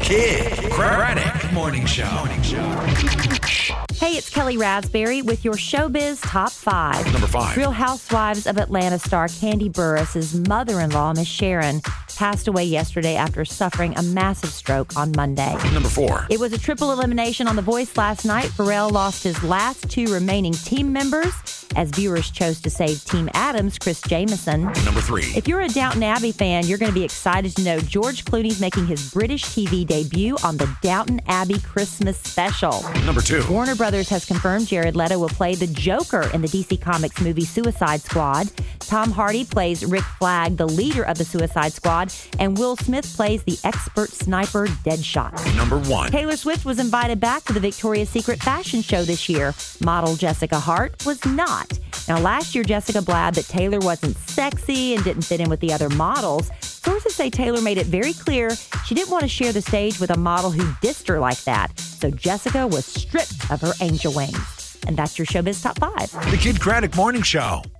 Kid Craddock Morning Show. Hey, it's Kelly Raspberry with your Showbiz Top 5. Number 5. Real Housewives of Atlanta star Kandi Burruss' mother-in-law, Miss Sharon, passed away yesterday after suffering a massive stroke on Monday. Number 4. It was a triple elimination on The Voice last night. Pharrell lost his last 2 remaining team members as viewers chose to save Team Adams, Chris Jamieson. Number 3. If you're a Downton Abbey fan, you're going to be excited to know George Clooney's making his British TV debut on the Downton Abbey Christmas special. Number 2. Warner Brothers has confirmed Jared Leto will play the Joker in the DC Comics movie Suicide Squad. Tom Hardy plays Rick Flag, the leader of the Suicide Squad, and Will Smith plays the expert sniper Deadshot. Number 1. Taylor Swift was invited back to the Victoria's Secret fashion show this year. Model Jessica Hart was not. Now, last year, Jessica blabbed that Taylor wasn't sexy and didn't fit in with the other models. Sources say Taylor made it very clear she didn't want to share the stage with a model who dissed her like that. So Jessica was stripped of her angel wings. And that's your Showbiz Top 5. The Kid Craddock Morning Show.